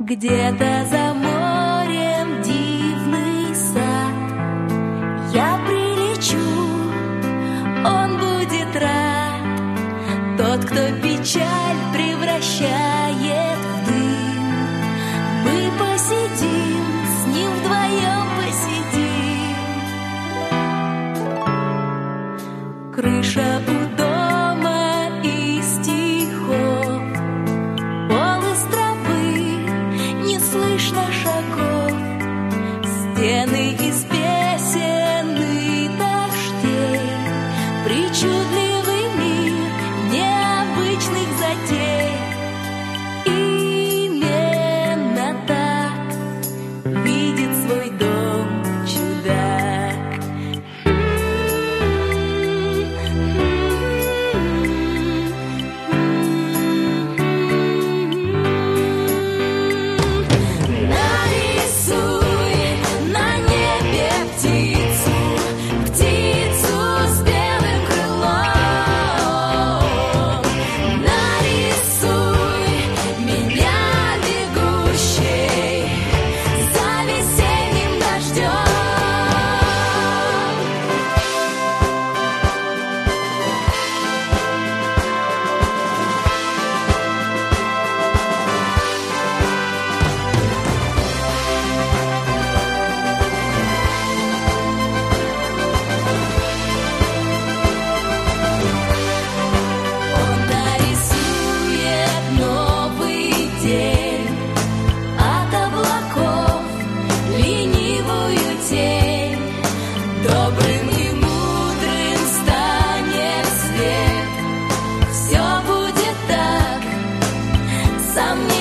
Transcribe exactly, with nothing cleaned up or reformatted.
Где-то за морем дивный сад. Я прилечу, он будет рад. Тот, кто печаль превращает в дым. Мы посидим, с ним вдвоем посидим. Крыша у дома из стихов, пол из травы, не слышно шагов, стены из песен и дождей, причудливый мир необычных затей. Именно так видит свой дом чудак. Нарисуй на небе птицу, птицу с белым крылом. Нарисуй меня бегущей за весенним дождем. Он нарисует новый день, от облаков ленивую тень. Добрым и мудрым станет свет. Все будет так, сомнений